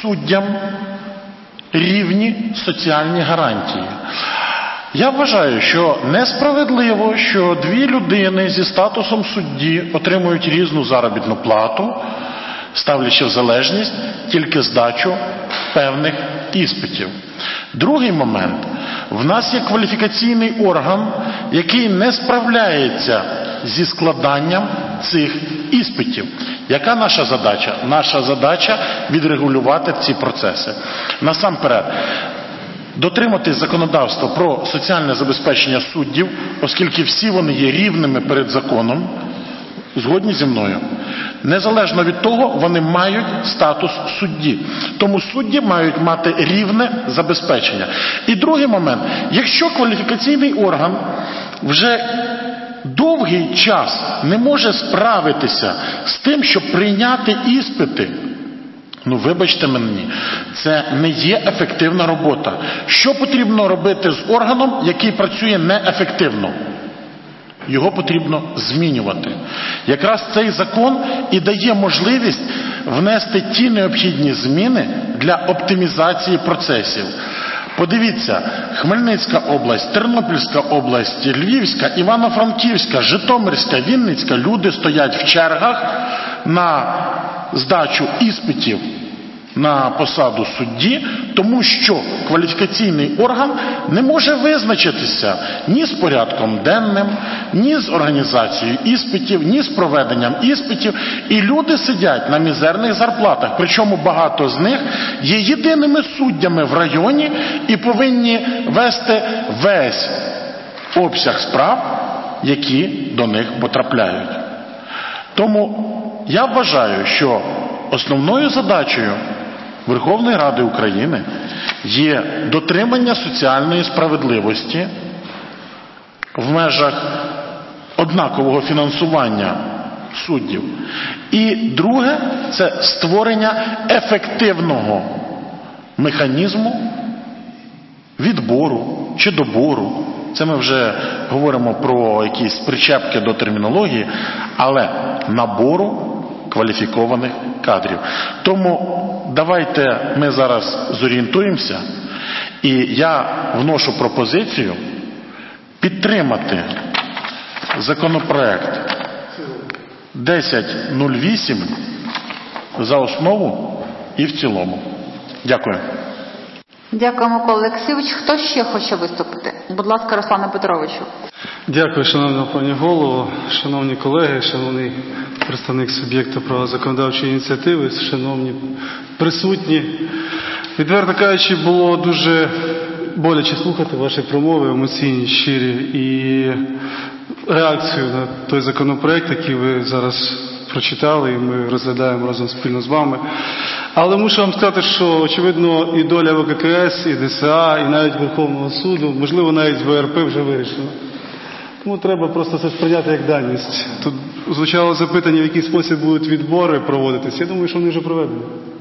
суддям рівні соціальні гарантії. Я вважаю, що несправедливо, що дві людини зі статусом судді отримують різну заробітну плату, ставлячи в залежність тільки здачу певних іспитів. Другий момент. В нас є кваліфікаційний орган, який не справляється зі складанням цих іспитів. Яка наша задача? Наша задача – відрегулювати ці процеси. Насамперед, дотриматись законодавства про соціальне забезпечення суддів, оскільки всі вони є рівними перед законом, згодні зі мною. Незалежно від того, вони мають статус судді. Тому судді мають мати рівне забезпечення. І другий момент. Якщо кваліфікаційний орган вже довгий час не може справитися з тим, щоб прийняти іспити, вибачте мені, це не є ефективна робота. Що потрібно робити з органом, який працює неефективно? Його потрібно змінювати. Якраз цей закон і дає можливість внести ті необхідні зміни для оптимізації процесів. Подивіться, Хмельницька область, Тернопільська область, Львівська, Івано-Франківська, Житомирська, Вінницька, люди стоять в чергах на здачу іспитів на посаду судді, тому що кваліфікаційний орган не може визначитися ні з порядком денним, ні з організацією іспитів, ні з проведенням іспитів. І люди сидять на мізерних зарплатах, причому багато з них є єдиними суддями в районі і повинні вести весь обсяг справ, які до них потрапляють. Тому я вважаю, що основною задачею Верховної Ради України є дотримання соціальної справедливості в межах однакового фінансування суддів. І друге – це створення ефективного механізму відбору чи добору. Це ми вже говоримо про якісь причепки до термінології, але набору кваліфікованих кадрів. Тому давайте ми зараз зорієнтуємося, і я вношу пропозицію підтримати законопроект 1008 за основу і в цілому. Дякую. Дякую, Микола Олексійович. Хто ще хоче виступити? Будь ласка, Руслане Петровичу. Дякую, шановна пані голово, шановні колеги, шановний представник суб'єкту права законодавчої ініціативи, шановні присутні. Відверто кажучи, було дуже боляче слухати ваші промови, емоційні, щирі, і реакцію на той законопроект, який ви зараз прочитали, і ми розглядаємо разом спільно з вами. Але мушу вам сказати, що, очевидно, і доля ВККС, і ДСА, і навіть Верховного суду, можливо, навіть ВРП вже вирішена. Тому треба просто це сприйняти як даність. Тут звучало запитання, в який спосіб будуть відбори проводитися. Я думаю, що вони вже проведені.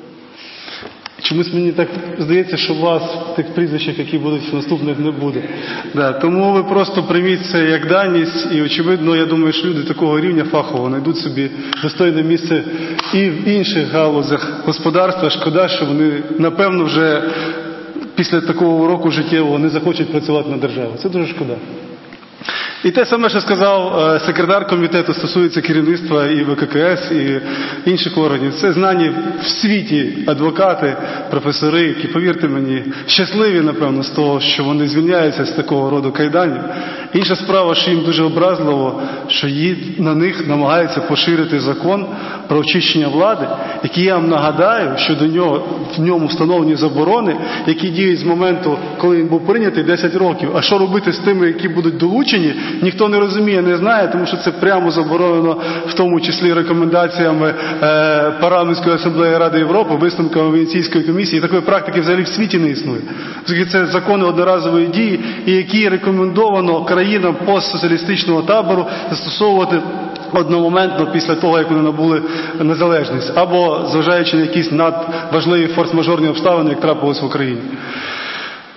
Чомусь мені так здається, що вас в тих прізвищах, які будуть наступних, не буде. Тому ви просто прийміть це як даність, і, очевидно, я думаю, що люди такого рівня фахового знайдуть собі достойне місце і в інших галузях господарства. Шкода, що вони, напевно, вже після такого уроку життєвого не захочуть працювати на державу. Це дуже шкода. І те саме, що сказав секретар комітету, стосується керівництва і ВККС, і інших органів. Це знані в світі адвокати, професори, які, повірте мені, щасливі, напевно, з того, що вони звільняються з такого роду кайданів. Інша справа, що їм дуже образливо, що на них намагаються поширити закон про очищення влади, який, я вам нагадаю, що в ньому встановлені заборони, які діють з моменту, коли він був прийнятий, 10 років. А що робити з тими, які будуть долучені, ніхто не розуміє, не знає, тому що це прямо заборонено, в тому числі рекомендаціями Парламентської асамблеї Ради Європи, висновками Венеційської комісії. І такої практики взагалі в світі не існує. Оскільки це закони одноразової дії, і які рекомендовано країнам постсоціалістичного табору застосовувати одномоментно після того, як вони набули незалежність, або зважаючи на якісь надважливі форс-мажорні обставини, як трапилось в Україні.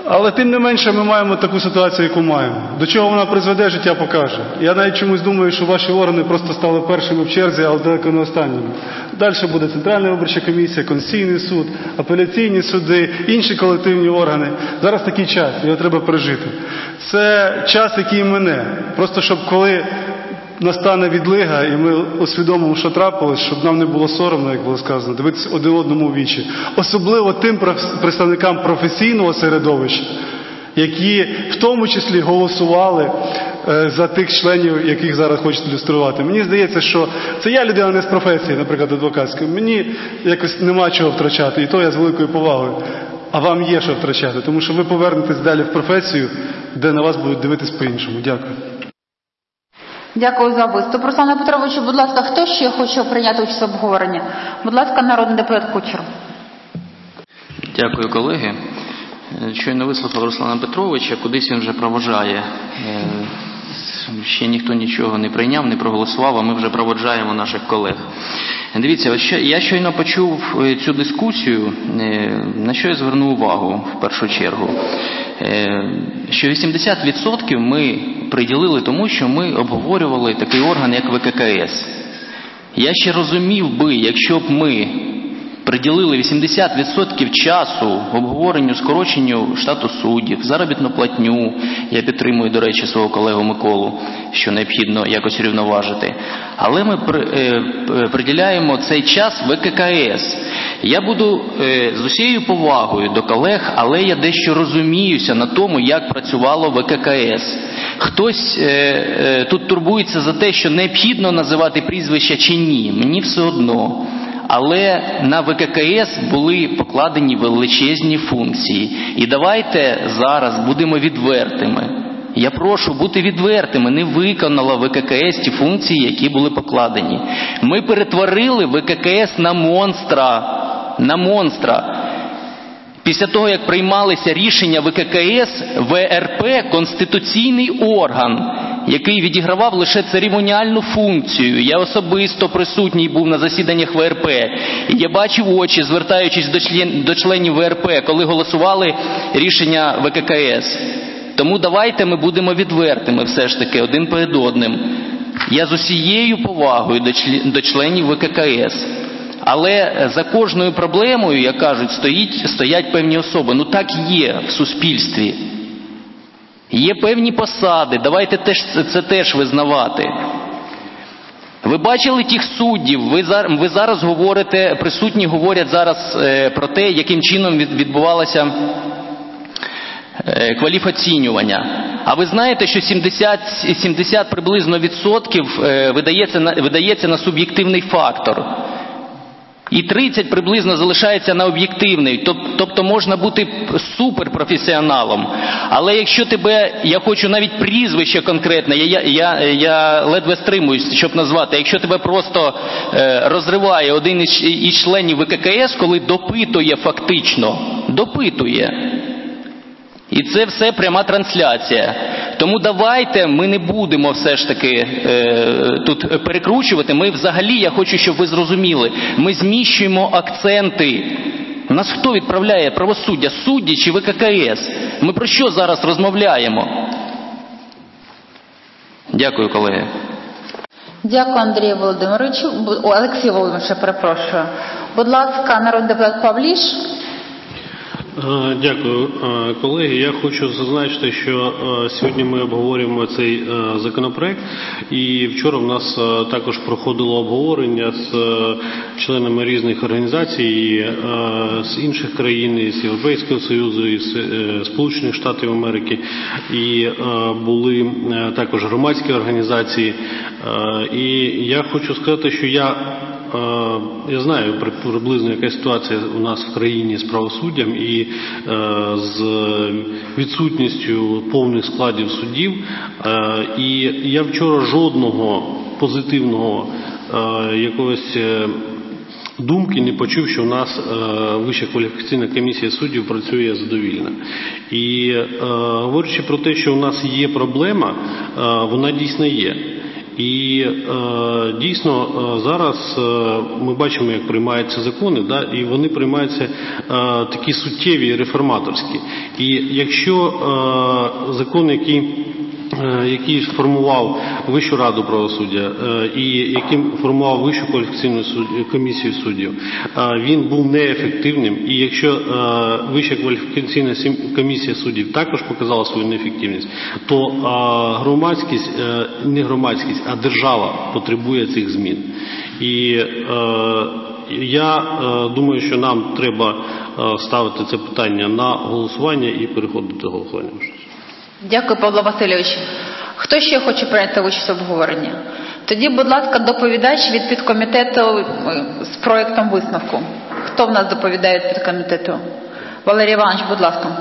Але тим не менше ми маємо таку ситуацію, яку маємо. До чого вона призведе, життя покаже. Я навіть чомусь думаю, що ваші органи просто стали першими в черзі, але далеко не останніми. Далі буде Центральна виборча комісія, Конституційний суд, апеляційні суди, інші колективні органи. Зараз такий час, його треба пережити. Це час, який мине. Просто щоб коли настане відлига і ми усвідомимо, що трапилось, щоб нам не було соромно, як було сказано, дивитися один одному в вічі. Особливо тим представникам професійного середовища, які в тому числі голосували за тих членів, яких зараз хочуть люструвати. Мені здається, що це я людина не з професії, наприклад, адвокатської. Мені якось нема чого втрачати, і то я з великою повагою. А вам є що втрачати, тому що ви повернетесь далі в професію, де на вас будуть дивитись по-іншому. Дякую. Дякую за виступ. Руслане Петровичу, будь ласка, хто ще хоче прийняти участь в обговоренні? Будь ласка, народний депутат Кучер. Дякую, колеги. Щойно вислухав Руслана Петровича, кудись він вже проводжає. Ще ніхто нічого не прийняв, не проголосував, а ми вже проводжаємо наших колег. Дивіться, я щойно почув цю дискусію, на що я звернув увагу в першу чергу. Що 80% ми приділили тому, що ми обговорювали такий орган, як ВККС. Я ще розумів би, якщо б ми приділили 80% часу обговоренню, скороченню штату суддів, заробітну платню, я підтримую, до речі, свого колегу Миколу, що необхідно якось рівноважити. Але ми приділяємо цей час ВККС. Я буду з усією повагою до колег, але я дещо розуміюся на тому, як працювало ВККС. Хтось тут турбується за те, що необхідно називати прізвища чи ні. Мені все одно. Але на ВККС були покладені величезні функції. І давайте зараз будемо відвертими. Я прошу бути відвертими. Не виконала ВККС ті функції, які були покладені. Ми перетворили ВККС на монстра. На монстра. Після того, як приймалися рішення ВККС, ВРП – конституційний орган, який відігравав лише церемоніальну функцію. Я особисто присутній був на засіданнях ВРП. І я бачив очі, звертаючись до членів ВРП, коли голосували рішення ВККС. Тому давайте ми будемо відвертими все ж таки один перед одним. Я з усією повагою до членів ВККС. Але за кожною проблемою, як кажуть, стоять певні особи. Ну так є в суспільстві. Є певні посади, давайте це теж визнавати. Ви бачили тих суддів, ви зараз говорите, присутні говорять зараз про те, яким чином відбувалося кваліфоцінювання. А ви знаєте, що 70 приблизно відсотків видається на суб'єктивний фактор. І 30 приблизно залишається на об'єктивний. Тобто можна бути суперпрофесіоналом. Але якщо я хочу навіть прізвище конкретне, я ледве стримуюсь, щоб назвати. Якщо тебе просто розриває один із членів ВККС, коли допитує фактично, допитує. І це все пряма трансляція. Тому давайте ми не будемо все ж таки тут перекручувати. Ми взагалі, я хочу, щоб ви зрозуміли, ми зміщуємо акценти. Нас хто відправляє правосуддя? Судді чи ВККС? Ми про що зараз розмовляємо? Дякую, колеги. Дякую, Андрію Володимировичу. Олексію Володимировичу, перепрошую. Будь ласка, народний депутат Павліш. Дякую, колеги. Я хочу зазначити, що сьогодні ми обговорюємо цей законопроект, і вчора в нас також проходило обговорення з членами різних організацій з інших країн, із Європейського Союзу, із Сполучених Штатів Америки, і були також громадські організації. І я хочу сказати, що я знаю приблизно, яка ситуація у нас в країні з правосуддям і з відсутністю повних складів суддів. І я вчора жодного позитивного якогось думки не почув, що у нас Вища кваліфікаційна комісія суддів працює задовільно. І говорячи про те, що у нас є проблема, вона дійсно є. І дійсно зараз ми бачимо, як приймаються закони, і вони приймаються такі суттєві, реформаторські. І якщо закон, який формував Вищу раду правосуддя і яким формував Вищу кваліфікаційну комісію суддів, він був неефективним, і якщо Вища кваліфікаційна комісія суддів також показала свою неефективність, то громадськість, не громадськість, а держава потребує цих змін. І я думаю, що нам треба ставити це питання на голосування і переходити до голосування. Дякую, Павло Васильович. Хто ще хоче прийняти участь в обговоренні? Тоді, будь ласка, доповідач від підкомітету з проєктом висновку. Хто в нас доповідає від підкомітету? Валерій Іванович, будь ласка.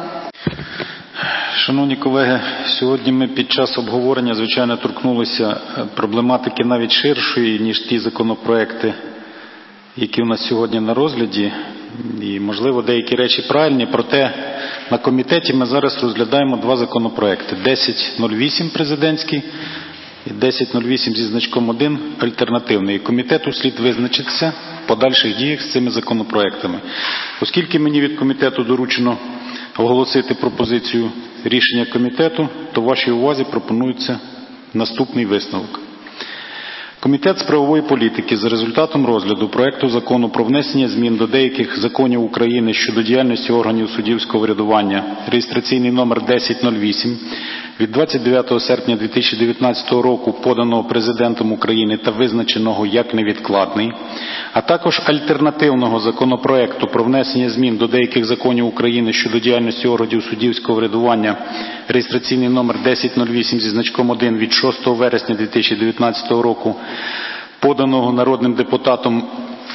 Шановні колеги, сьогодні ми під час обговорення, звичайно, торкнулися проблематики навіть ширшої, ніж ті законопроекти, які у нас сьогодні на розгляді. І, можливо, деякі речі правильні, проте на комітеті ми зараз розглядаємо два законопроекти. 1008 президентський і 1008 зі значком 1 альтернативний. І комітету слід визначитися в подальших діях з цими законопроектами. Оскільки мені від комітету доручено оголосити пропозицію рішення комітету, то вашій увазі пропонується наступний висновок. Комітет з правової політики за результатом розгляду проекту закону про внесення змін до деяких законів України щодо діяльності органів суддівського врядування, реєстраційний номер 1008, від 29 серпня 2019 року, поданого Президентом України та визначеного як невідкладний, а також альтернативного законопроекту про внесення змін до деяких законів України щодо діяльності органів суддівського врядування, реєстраційний номер 1008 зі значком 1 від 6 вересня 2019 року, поданого народним депутатом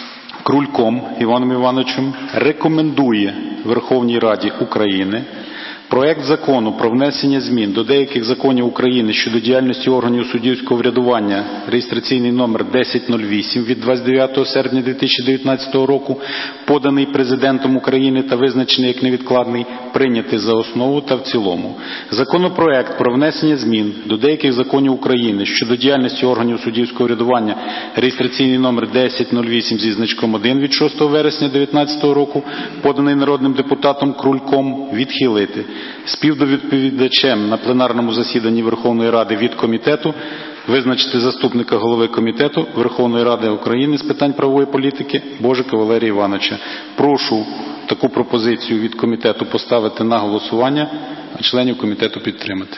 Крульком Іваном Івановичем, рекомендує Верховній Раді України проект закону про внесення змін до деяких законів України щодо діяльності органів суддівського врядування, реєстраційний номер 1008 від 29 серпня 2019 року, поданий Президентом України та визначений як невідкладний, прийняти за основу та в цілому. Законопроект про внесення змін до деяких законів України щодо діяльності органів суддівського врядування, реєстраційний номер 1008 зі значком 1 від 6 вересня 2019 року, поданий народним депутатом Крульком, відхилити. Співдоповідачем на пленарному засіданні Верховної Ради від комітету визначити заступника голови комітету Верховної Ради України з питань правової політики Божика Валерія Івановича. Прошу таку пропозицію від комітету поставити на голосування, а членів комітету підтримати.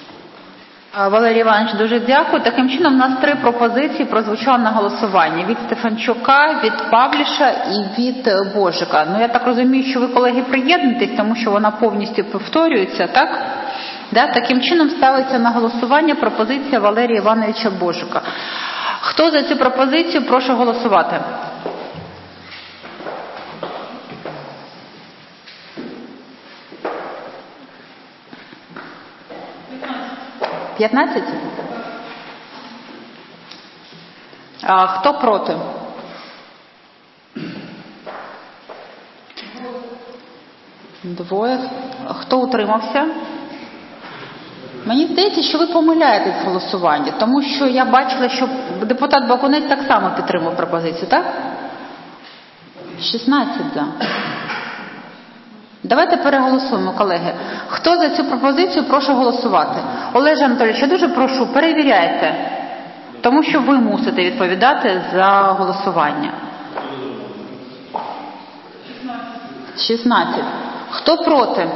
Валерій Іванович, дуже дякую. Таким чином, у нас три пропозиції прозвучали на голосуванні. Від Стефанчука, від Павліша і від Божика. Я так розумію, що ви, колеги, приєднуєтесь, тому що вона повністю повторюється, так? Таким чином ставиться на голосування пропозиція Валерія Івановича Божика. Хто за цю пропозицію, прошу голосувати. Хто проти? Двоє. Хто утримався? Мені здається, що ви помиляєтесь в голосуванні, тому що я бачила, що депутат Бакунець так само підтримав пропозицію, так? 16 за. Давайте переголосуємо, колеги. Хто за цю пропозицію, прошу голосувати. Олеже Анатолійович, я дуже прошу, перевіряйте, тому що ви мусите відповідати за голосування. 16. Хто проти?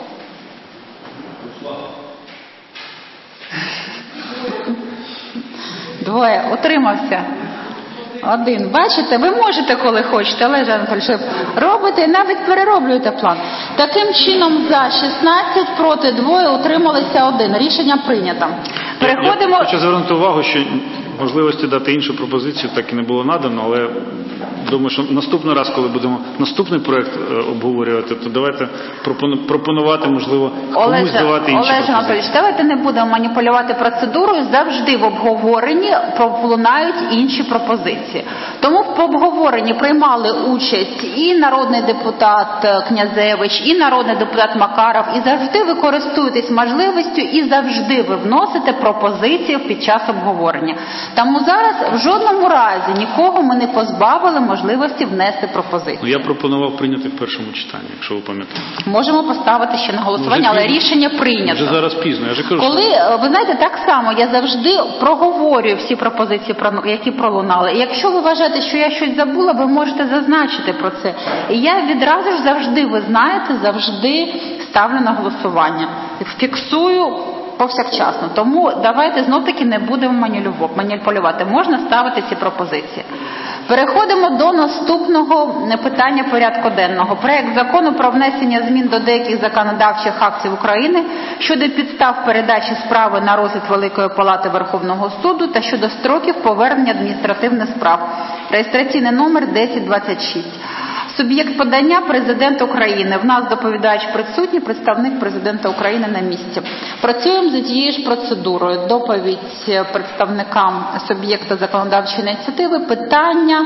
Двоє. Утримався. Один. Бачите, ви можете, коли хочете, Олеже Анатолійович, робите і навіть перероблюєте план. Таким чином, за 16, проти 2, утрималися 1. Рішення прийнято. Я хочу звернути увагу, що можливості дати іншу пропозицію так і не було надано, але думаю, що наступний раз, коли будемо наступний проект обговорювати, то давайте пропонувати, можливо, комусь давати інші пропозиції. Анатолійович, давайте не будемо маніпулювати процедурою. Завжди в обговоренні пролунають інші пропозиції. Тому в обговоренні приймали участь і народний депутат Князевич, і народний депутат Макаров, і завжди ви користуєтесь можливістю, і завжди ви вносите пропозиції під час обговорення. Тому зараз в жодному разі нікого ми не позбавили можливості внести пропозицію. Я пропонував прийняти в першому читанні, якщо ви пам'ятаєте. Можемо поставити ще на голосування, але рішення прийнято. Вже зараз пізно, я ж кажу. Коли, ви знаєте, так само я завжди проговорюю всі пропозиції, які пролунали. І якщо ви вважаєте, що я щось забула, ви можете зазначити про це. І я відразу ж завжди, ви знаєте, завжди ставлю на голосування. Фіксую повсякчасно. Тому давайте знов-таки не будемо маніпулювати. Можна ставити ці пропозиції. Переходимо до наступного питання порядку денного. Проект закону про внесення змін до деяких законодавчих актів України щодо підстав передачі справи на розгляд Великої Палати Верховного суду та щодо строків повернення адміністративних справ. Реєстраційний номер 1026. Суб'єкт подання – Президент України. В нас доповідач присутній, представник Президента України на місці. Працюємо за тією ж процедурою. Доповідь представникам суб'єкта законодавчої ініціативи, питання,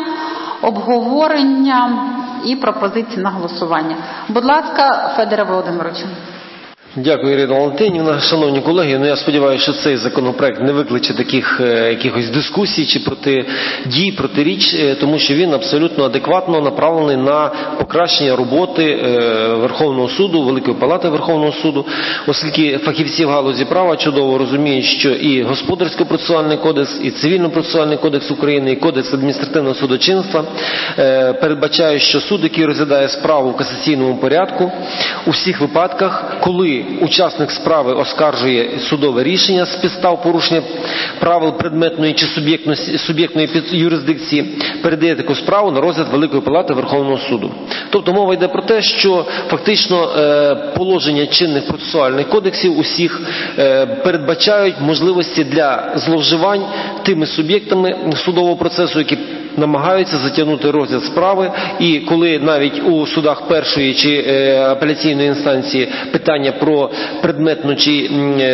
обговорення і пропозиції на голосування. Будь ласка, Федоре Володимировичу. Дякую, Ірина Валентинівна. Шановні колеги, я сподіваюся, що цей законопроект не викличе таких якихось дискусій чи протидій, протиріч, тому що він абсолютно адекватно направлений на покращення роботи Верховного суду, Великої Палати Верховного суду, оскільки фахівці в галузі права чудово розуміють, що і Господарсько-процесуальний кодекс, і Цивільно-процесуальний кодекс України, і Кодекс адміністративного судочинства передбачають, що суд, який розглядає справу в касаційному порядку, у всіх випадках, коли учасник справи оскаржує судове рішення з підстав порушення правил предметної чи суб'єктної юрисдикції, передає таку справу на розгляд Великої Палати Верховного суду. Тобто мова йде про те, що фактично положення чинних процесуальних кодексів усіх передбачають можливості для зловживань тими суб'єктами судового процесу, які намагаються затягнути розгляд справи, і коли навіть у судах першої чи апеляційної інстанції питання про предметну чи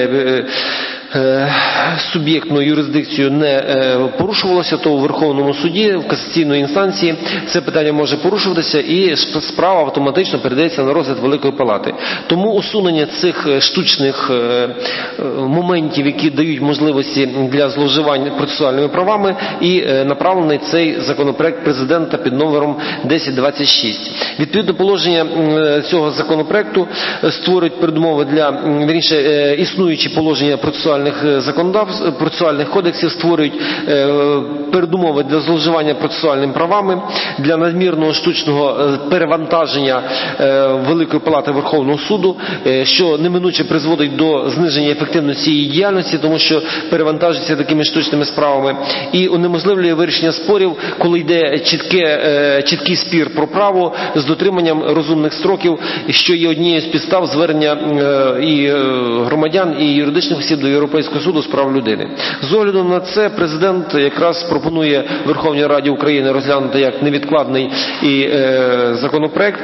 суб'єктну юрисдикцію не порушувалося, то у Верховному суді, в касаційної інстанції це питання може порушуватися і справа автоматично передається на розгляд Великої Палати. Тому усунення цих штучних моментів, які дають можливості для зловживань процесуальними правами, і направлений цей законопроект Президента під номером 1026. Відповідно, положення цього законопроекту створюють передумови для, вірніше, існуючі положення процесуальних кодексів створюють передумови для зловживання процесуальними правами, для надмірного штучного перевантаження Великої Палати Верховного суду, що неминуче призводить до зниження ефективності її діяльності, тому що перевантажується такими штучними справами, і унеможливлює вирішення спорів, коли йде чіткий спір про право з дотриманням розумних строків, що є однією з підстав звернення і громадян, і юридичних осіб до Європейського суду з прав людини. З огляду на це Президент якраз пропонує Верховній Раді України розглянути як невідкладний законопроект,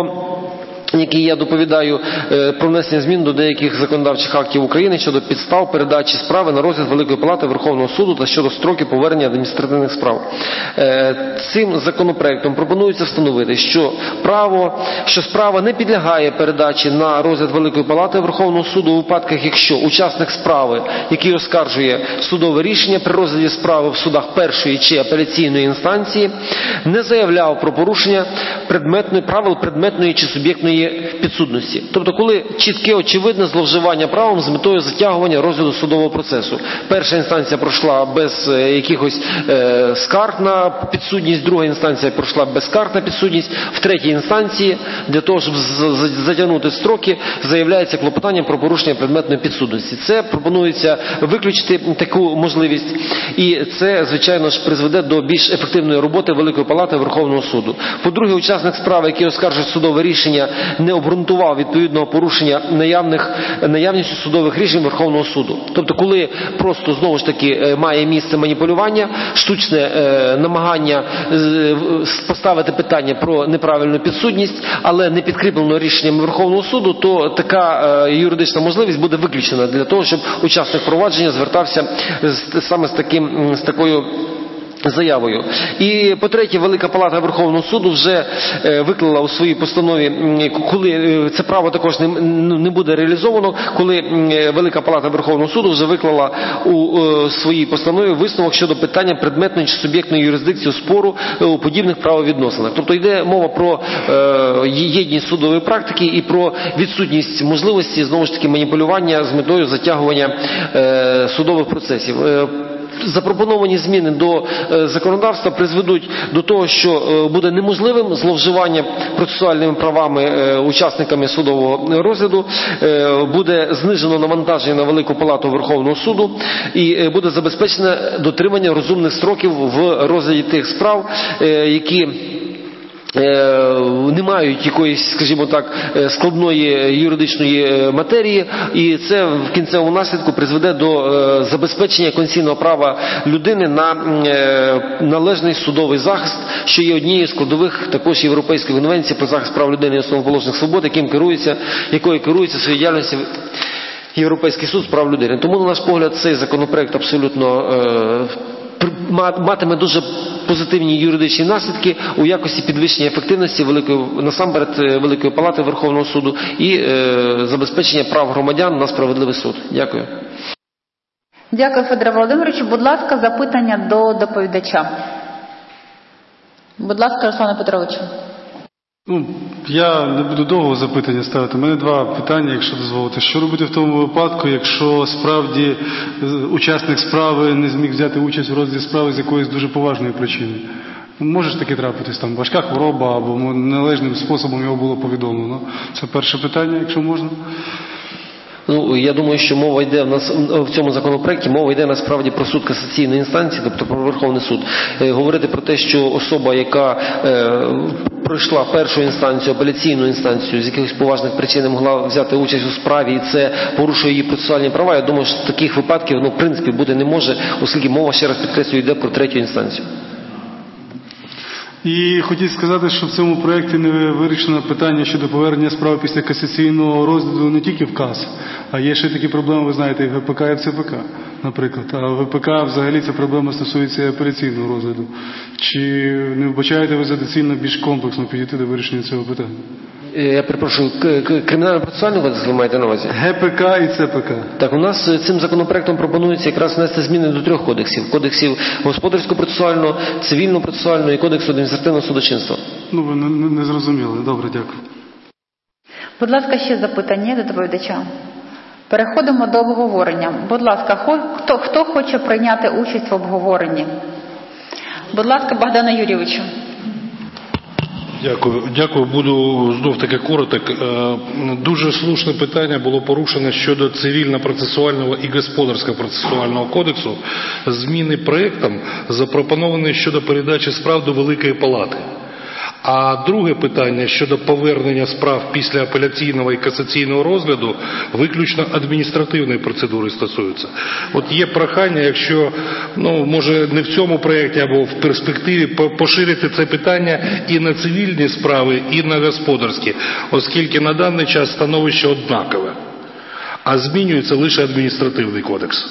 який я доповідаю, про внесення змін до деяких законодавчих актів України щодо підстав передачі справи на розгляд Великої Палати Верховного суду та щодо строків повернення адміністративних справ. Цим законопроектом пропонується встановити, що справа не підлягає передачі на розгляд Великої Палати Верховного суду у випадках, якщо учасник справи, який оскаржує судове рішення при розгляді справи в судах першої чи апеляційної інстанції, не заявляв про порушення правил предметної чи суб'єктної підсудності. Тобто, коли чітке, очевидне зловживання правом з метою затягування розгляду судового процесу. Перша інстанція пройшла без якихось скарг на підсудність, друга інстанція пройшла без скарг на підсудність, в третій інстанції для того, щоб затягнути строки, заявляється клопотання про порушення предметної підсудності. Це пропонується виключити таку можливість, і це, звичайно ж, призведе до більш ефективної роботи Великої Палати Верховного суду. По-друге, учасник справи, який оскаржує судове рішення, не обґрунтував відповідного порушення наявністю судових рішень Верховного суду. Тобто, коли просто, знову ж таки, має місце маніпулювання, штучне намагання поставити питання про неправильну підсудність, але не підкріплено рішенням Верховного суду, то така юридична можливість буде виключена для того, щоб учасник провадження звертався саме з такою заявою. І, по-третє, Велика Палата Верховного суду вже виклала у своїй постанові, коли це право також не буде реалізовано, коли Велика Палата Верховного суду вже виклала у своїй постанові висновок щодо питання предметної чи суб'єктної юрисдикції спору у подібних правовідносинах. Тобто йде мова про єдність судової практики і про відсутність можливості, знову ж таки, маніпулювання з метою затягування судових процесів. Запропоновані зміни до законодавства призведуть до того, що буде неможливим зловживання процесуальними правами учасниками судового розгляду, буде знижено навантаження на Велику Палату Верховного суду і буде забезпечено дотримання розумних строків в розгляді тих справ, які не мають якоїсь, скажімо так, складної юридичної матерії, і це в кінцевому наслідку призведе до забезпечення конституційного права людини на належний судовий захист, що є однією з складових також Європейської конвенції про захист прав людини і основоположних свобод, якою керується своєю діяльністю Європейський суд з прав людини. Тому, на наш погляд, цей законопроект абсолютно матиме дуже позитивні юридичні наслідки у якості підвищення ефективності насамперед Великої Палати Верховного суду і забезпечення прав громадян на справедливий суд. Дякую. Дякую, Федоре Володимировичу. Будь ласка, запитання до доповідача. Будь ласка, Руслане Петровичу. Я не буду довго запитання ставити. У мене два питання, якщо дозволите. Що робити в тому випадку, якщо справді учасник справи не зміг взяти участь в розгляді справи з якоїсь дуже поважної причини? Може ж таки трапитись, там важка хвороба або належним способом його було повідомлено. Це перше питання, якщо можна. Я думаю, що мова йде в цьому законопроекті, мова йде насправді про суд касаційної інстанції, тобто про Верховний суд. Говорити про те, що особа, яка пройшла першу інстанцію, апеляційну інстанцію, з якихось поважних причин не могла взяти участь у справі, і це порушує її процесуальні права, я думаю, що таких випадків, в принципі, бути не може, оскільки мова, ще раз підкреслюю, йде про третю інстанцію. І хотів сказати, що в цьому проєкті не вирішено питання щодо повернення справи після касаційного розгляду не тільки в КАС, а є ще такі проблеми, ви знаєте, і в ВПК, і в ЦПК, наприклад. А в ВПК взагалі ця проблема стосується апеляційного розгляду. Чи не вбачаєте ви за доцільно більш комплексно підійти до вирішення цього питання? Я перепрошую, кримінально-процесуальний кодекс ви маєте на увазі? ГПК і ЦПК. Так, у нас цим законопроектом пропонується якраз внести зміни до 3 кодексів. Кодексів господарсько-процесуального, цивільно-процесуального і кодексу адміністративного судочинства. Ви не зрозуміли. Добре, дякую. Будь ласка, ще запитання до доповідача. Переходимо до обговорення. Будь ласка, хто хоче прийняти участь в обговоренні? Будь ласка, Богдана Юрійовичу. Дякую. Буду знов таки короток. Дуже слушне питання було порушено щодо цивільно-процесуального і господарсько-процесуального кодексу. Зміни проєктом запропоновані щодо передачі справ до Великої Палати. А друге питання щодо повернення справ після апеляційного і касаційного розгляду виключно адміністративної процедури стосуються. От є прохання, якщо, може не в цьому проєкті або в перспективі поширити це питання і на цивільні справи, і на господарські, оскільки на даний час становище однакове, а змінюється лише адміністративний кодекс.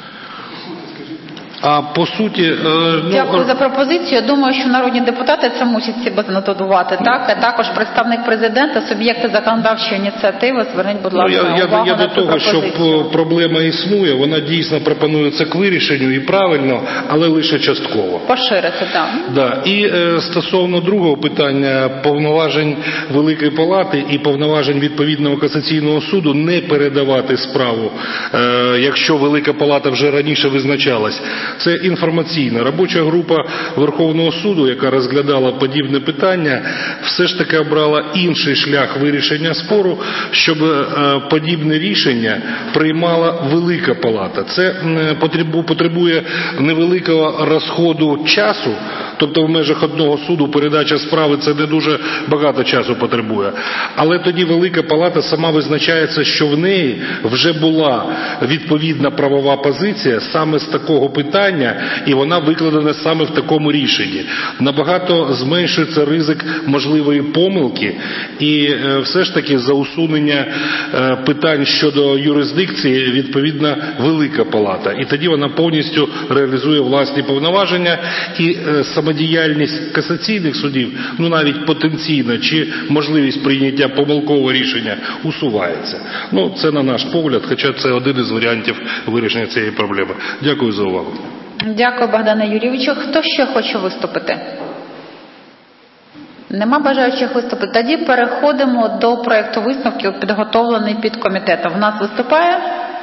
А по суті... Дякую за пропозицію. Я думаю, що народні депутати це мусять себе занотувати. Так? А також представник президента, суб'єкти законодавчої ініціативи, зверніть, будь ласка, увагу я на до цю того, що проблема існує, вона дійсно пропонується к вирішенню і правильно, але лише частково. Поширити, так. Да. І стосовно другого питання, повноважень Великої Палати і повноважень відповідного касаційного суду не передавати справу, якщо Велика Палата вже раніше визначалась. Це інформаційна робоча група Верховного суду, яка розглядала подібне питання, все ж таки обрала інший шлях вирішення спору, щоб подібне рішення приймала Велика Палата. Це потребує невеликого розходу часу, тобто в межах одного суду передача справи це не дуже багато часу потребує. Але тоді Велика Палата сама визначається, що в неї вже була відповідна правова позиція саме з такого питання, і вона викладена саме в такому рішенні. Набагато зменшується ризик можливої помилки, і все ж таки за усунення питань щодо юрисдикції відповідна Велика Палата. І тоді вона повністю реалізує власні повноваження, і самодіяльність касаційних судів, ну навіть потенційно, чи можливість прийняття помилкового рішення усувається. Ну, це на наш погляд, хоча це один із варіантів вирішення цієї проблеми. Дякую за увагу. Дякую, Богдане Юрійовичу. Хто ще хоче виступити? Нема бажаючих виступити. Тоді переходимо до проєкту висновків, підготовлений під комітетом. В нас виступає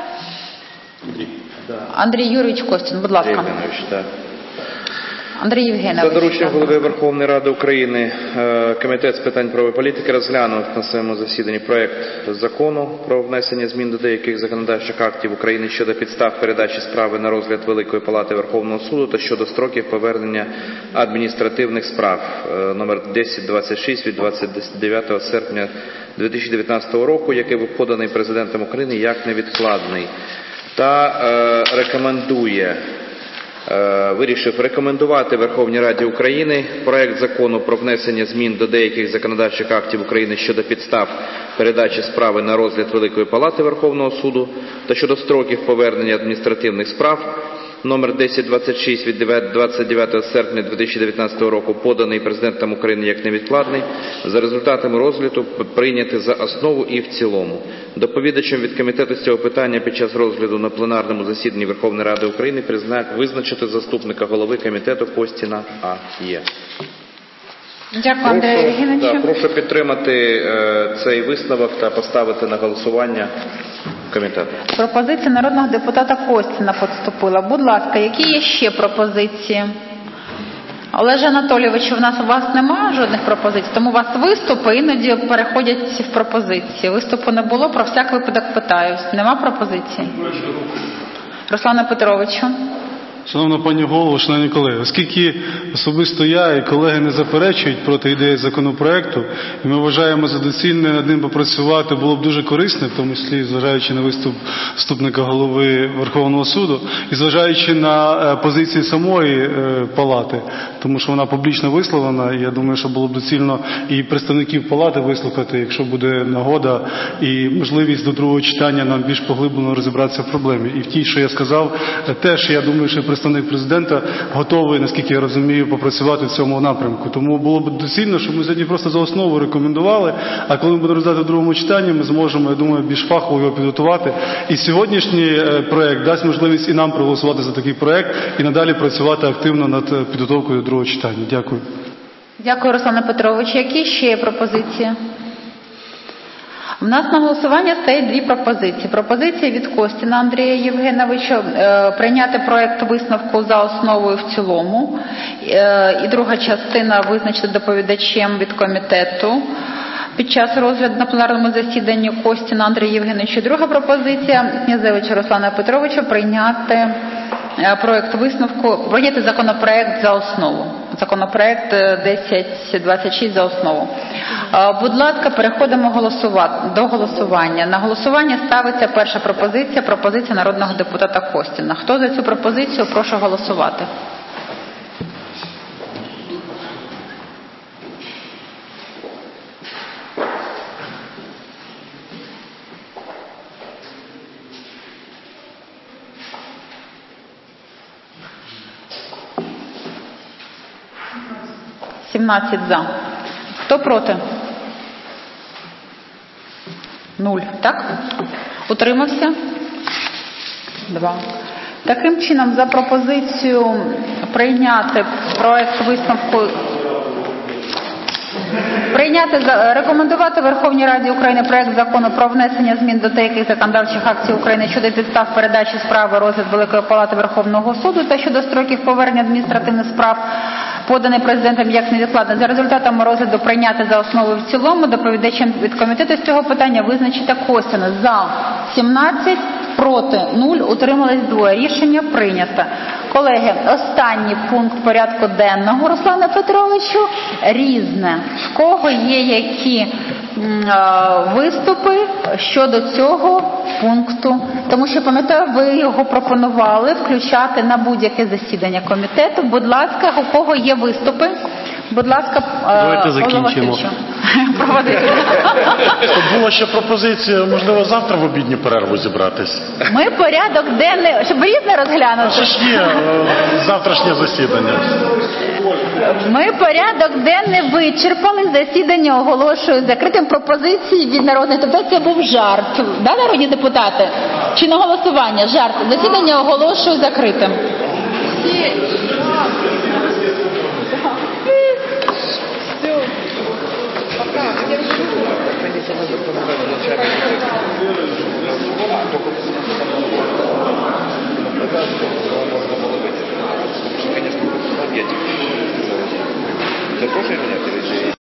Андрій Юрійович Костін, будь ласка. Андрій Євгенович. За дорученням Голови Верховної Ради України Комітет з питань правової політики розглянув на своєму засіданні проект закону про внесення змін до деяких законодавчих актів України щодо підстав передачі справи на розгляд Великої Палати Верховного суду та щодо строків повернення адміністративних справ номер 1026 від 29 серпня 2019 року, який був поданий Президентом України як невідкладний, та вирішив рекомендувати Верховній Раді України проект закону про внесення змін до деяких законодавчих актів України щодо підстав передачі справи на розгляд Великої Палати Верховного суду та щодо строків повернення адміністративних справ номер 1026 від 29 серпня 2019 року, поданий Президентом України як невідкладний, за результатами розгляду прийняти за основу і в цілому. Доповідачем від комітету з цього питання під час розгляду на пленарному засіданні Верховної Ради України визначити заступника голови комітету Костіна А.Є. Дякую, Андрію Євгеновичу. Прошу підтримати цей висновок та поставити на голосування комітету. Пропозиція народного депутата Костіна поступила. Будь ласка, які є ще пропозиції? Олеже Анатолійовичу, у вас немає жодних пропозицій, тому у вас виступи іноді переходять в пропозиції. Виступу не було, про всяк випадок питаюсь. Нема пропозицій? Руслане Петровичу. Шановна пані голово, шановні колеги, оскільки особисто я і колеги не заперечують проти ідеї законопроекту, і ми вважаємо за доцільне над ним попрацювати було б дуже корисно, в тому числі зважаючи на виступ заступника голови Верховного суду, і зважаючи на позиції самої палати, тому що вона публічно висловлена, і я думаю, що було б доцільно і представників палати вислухати, якщо буде нагода і можливість до другого читання нам більш поглиблено розібратися в проблемі. І в тій, що я сказав, теж, я думаю, що представник президента готовий, наскільки я розумію, попрацювати в цьому напрямку. Тому було б доцільно, щоб ми сьогодні просто за основу рекомендували, а коли ми будемо розглядати в другому читанні, ми зможемо, я думаю, більш фахово його підготувати. І сьогоднішній проект дасть можливість і нам проголосувати за такий проект і надалі працювати активно над підготовкою до другого читання. Дякую. Дякую, Руслане Петровичу. Які ще є пропозиції? У нас на голосування стоять дві пропозиції. Пропозиція від Костіна Андрія Євгеновича прийняти проект висновку за основу і в цілому. І друга частина визначити доповідачем від комітету під час розгляду на пленарному засіданні Костіна Андрія Євгеновича. Друга пропозиція Князевича Руслана Петровича прийняти проект висновку, прийняти законопроект за основу. Законопроект 1026 за основу. Будь ласка, переходимо до голосування. На голосування ставиться перша пропозиція, пропозиція народного депутата Костіна. Хто за цю пропозицію, прошу голосувати. За. Хто проти? 0. Так? Утримався? 2. Таким чином, за пропозицію прийняти проект висновку, рекомендувати Верховній Раді України проект закону про внесення змін до деяких законодавчих актів України щодо підстав передачі справи розгляд Великої Палати Верховного суду та щодо строків повернення адміністративних справ, поданий Президентом як невідкладний, за результатами розгляду прийняти за основу і в цілому. Доповідачем від комітету з цього питання визначити Костіна. За 17, проти 0, утримались 2. Рішення прийнято. Колеги, останній пункт порядку денного, Руслане Петровичу, різне. В кого є які виступи щодо цього пункту? Тому що, пам'ятаю, ви його пропонували включати на будь-яке засідання комітету. Будь ласка, у кого є виступи? Будь ласка, давайте закінчимо. Щоб була ще пропозиція, можливо, завтра в обідню перерву зібратись. Ми порядок денний, щоб різне розглянути. Що ж є завтрашнє засідання? Ми порядок денний вичерпали, засідання оголошую закритим. Пропозиції від народних депутатів. Це був жарт. Да, народні депутати? Чи на голосування? Жарт. Засідання оголошую закритим. Запрошуй меня,